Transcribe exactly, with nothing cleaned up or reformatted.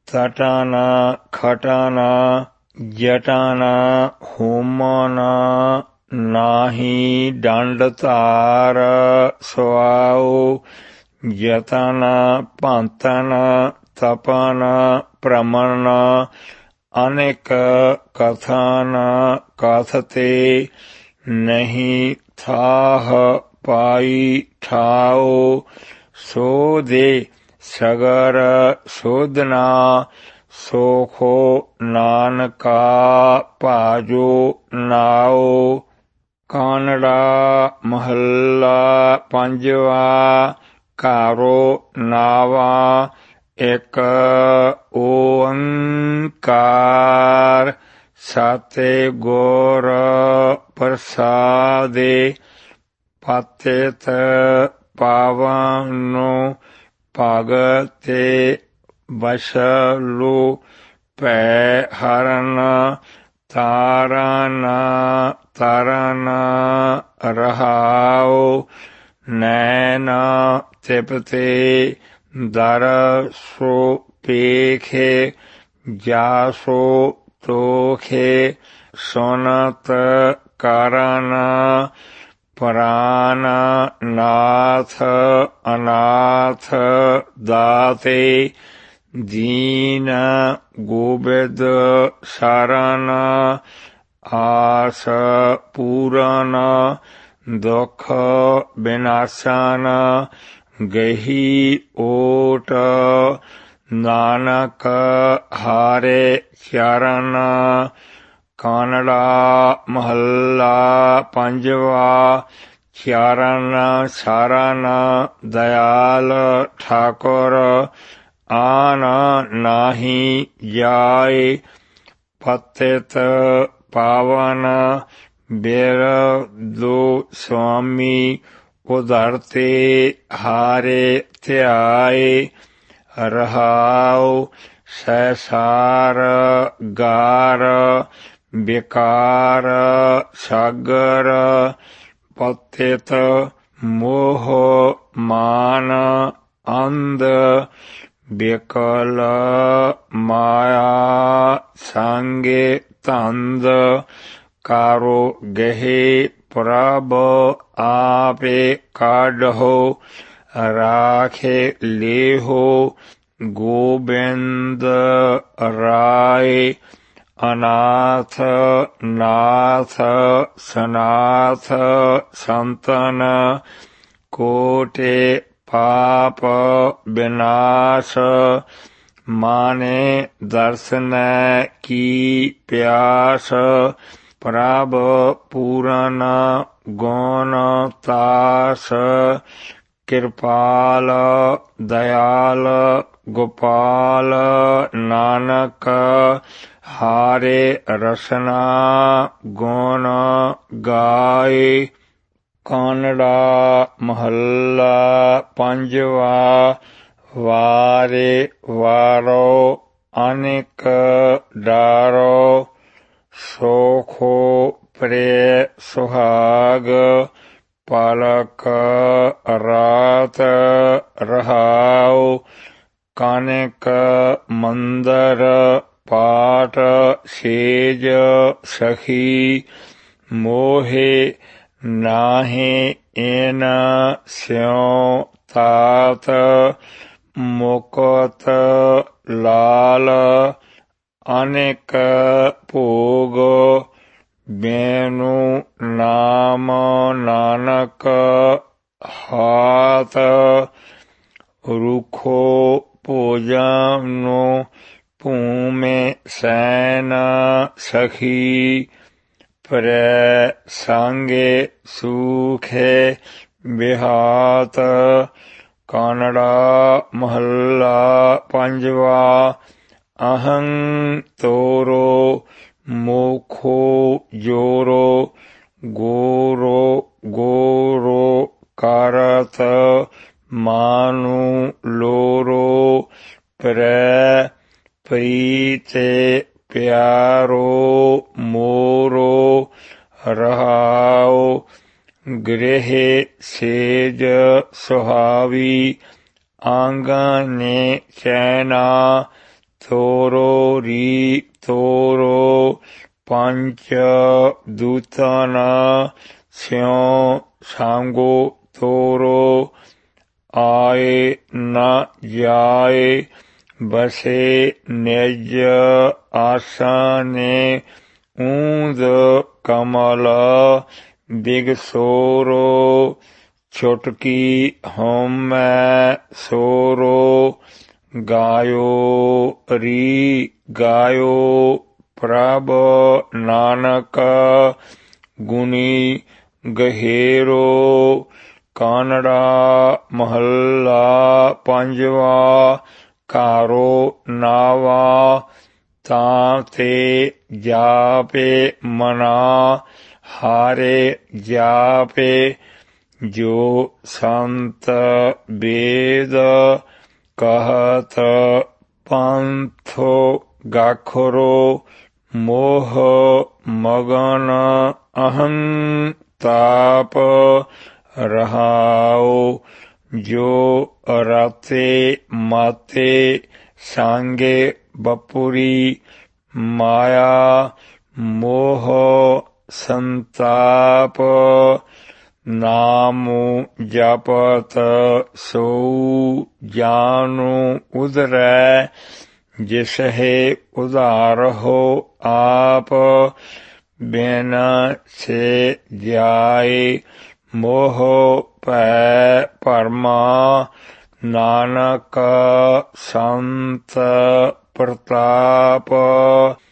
ਤਟਾਨਾ ਖਟਾਨਾ ਜਟਾਨਾ ਹੋਮਾਨਾ ਨਾਹੀ ਡੰਡ ਧਾਰ ਸੁਆਓ ਯਤਨਾ ਭੰਤਨ ਤਪਨ ਭ੍ਰਮਣ ਅਨੇਕ ਕਥਨ ਕਥਤੇ ਨਹੀਂ ਥਾਹ ਪਾਈ ਠਾਓ ਸੋ ਦੇ ਸਗਰ ਸੋਧਨਾ ਸੋਖੋ ਨਾਨਕਾ ਭਾਜੋ ਨਾਓ। ਕਾਨੜਾ ਮਹੱਲਾ ਪੰਜਵਾ। ਘਾਰੋ ਨਾਵਾ ਇੱਕ ਓੰਕਾਰ ਸਤਿ ਗੁਰ ਪ੍ਰਸਾਦਿ ਪਤਿਤ ਪਾਵਨੁ ਭਗਤਿ ਵਸਲੁ ਭੈ ਹਰਨ ਤਾਰਨ ਤਰਨ ਰਹਾਉ ਨੈਨ ਤਿਪਤੇ ਦਰਸੁ ਪੇਖੇ ਜਾਸੋ ਤੋਖੇ ਸੁਨਤ ਕਰਨ ਪ੍ਰਾਨ ਨਾਥ ਅਨਾਥ ਦਾਤੇ ਦੀਨ ਗੋਬਿੰਦ ਸ਼ਰਨ ਆਸ ਪੂਰਨ ਦੁਖ ਬਿਨਾਸ਼ਨ ਗਹੀ ਓਟ ਨਾਨਕ ਹਾਰੇ ਚਰਨ। ਕਾਨੜਾ ਮਹੱਲਾ ਪੰਜਵਾ। ਚਰਨ ਸਰਨ ਦਇਆਲ ਠਾਕੁਰ ਆਨ ਨਾਹੀ ਜਾਏ ਪਤਿਤ ਪਾਵਨ ਬਿਰਧੁ ਸੁਆਮੀ ਉਧਰਤੇ ਹਾਰੇ ਧਿਆਏ ਰਹਾਉ ਸੈਸਾਰ ਗਾਰ ਬਿਕਾਰ ਸਾਗਰ ਪਤਿਤ ਮੋਹ ਮਾਨ ਅੰਧ ਬਿਕਲ ਮਾਇਆ ਸੰਗੇ ਧੰਦ ਕਾਰੋ ਗਹਿ ਪ੍ਰਭ ਆਪੇ ਕਾਢੋ ਰਾਖੇ ਲੇਹੋ ਗੋਬਿੰਦ ਰਾਏ ਅਨਾਥ ਨਾਥ ਸਨਾਥ ਸੰਤਨ ਕੋਟੇ ਪਾਪ ਬਿਨਾਸ਼ ਮਾਨੇ ਦਰਸਨੈ ਕੀ ਪਿਆਸ ਪ੍ਰਭ ਪੂਰਨ ਗੁਣ ਤਾਸ ਕਿਰਪਾਲ ਦਇਆਲ ਗੋਪਾਲ ਨਾਨਕ ਹਾਰੇ ਰਸਨਾ ਗੁਣ ਗਾਏ। ਕਾਨੜਾ ਮਹੱਲਾ ਪੰਜਵਾ। ਵਾਰੇ ਵਾਰੋ ਅਨੇਕ ਡਾਰੋ ਸੋਖੋ ਪ੍ਰੇ ਸੁਹਾਗ ਪਲਕ ਰਾਤ ਰਹਾਉ ਕਾਨਿਕ ਮੰਦਰ ਪਾਟ ਸੇਜ ਸਖੀ ਮੋਹੇ ਨਾਹੀ ਇਨ ਸਿਉ ਤਾਤ ਮੁਕਤ ਲਾਲ ਅਨੇਕ ਭੋਗ ਬੈਨੂ ਨਾਮ ਨਾਨਕ ਹਾਤ ਰੁਖੋ ਭੋਜਨੁ ਭੂਮੇ ਸੈਨ ਸਖੀ ਪ੍ਰੈ ਸੰਗੇ ਸੂਖੇ ਬਿਹਾਤ। ਕਾਨੜਾ ਮਹੱਲਾ ਪੰਜਵਾ। ਅਹੰ ਤੋਰੋ ਮੋਖੋ ਜੋਰੋ ਗੋਰੋ ਗੋਰੋ ਕਰਤ ਮਾਨੂ ਲੋਰੋ ਪ੍ਰੈ ਪ੍ਰੀਤੇ ਪਿਆਰੋ ਮੋਰੋ ਰਹਾਉ ਗ੍ਰਹਿ ਸੇਜ ਸੁਹਾਵੀ ਆਂਗਨੇ ਚੈਨਾ ਤੋਰੋ ਰੀ ਤੋਰੋ ਪੰਚ ਦੂਤਾਨਾ ਸਿਉ ਸਾਂਗੋ ਤੋਰੋ ਆਏ ਨ ਜਾਏ ਬਸੇ ਨਿਜ ਆਸਨੇ ਊਂਦ ਕਮਲ ਬਿਗਸੋਰੋ ਛੁਟਕੀ ਹਉਮੈ ਸੋਰੋ ਗਾਇਓ ਰੀ ਗਾਇਓ ਪ੍ਰਭ ਨਾਨਕ ਗੁਣੀ ਗਹੇਰੋ ਕਾਨੜਾ ਮਹੱਲਾ ਪੰਜਵਾ ਘਾਰੋ ਨਾਵਾ ਤਾਂ ਤੇ ਜਾਪੇ ਮਨਾ ਹਾਰੇ ਜਾਪੇ ਜੋ ਸੰਤ ਵੇਦ ਕਹਤ ਪੰਥੋ ਗਾਖਰੋ ਮੋਹ ਮਗਨ ਅਹੰ ਤਾਪ ਰਹਾਉ ਜੋ ਰਾਤੇ ਮਾਤੇ ਸਾਂਗੇ ਬਪੁਰੀ ਮਾਇਆ ਮੋਹ ਸੰਤਾਪ ਨਾਮ ਜਪਤ ਸੋ ਜਾਨੁ ਉਧਰੈ ਜਿਸਹਿ ਉਧਾਰਹੁ ਆਪ ਬਿਨ ਸੇ ਜਾਏ ਮੋਹ ਭੈ ਭਰਮਾ ਨਾਨਕ ਸੰਤ ਪ੍ਰਤਾਪ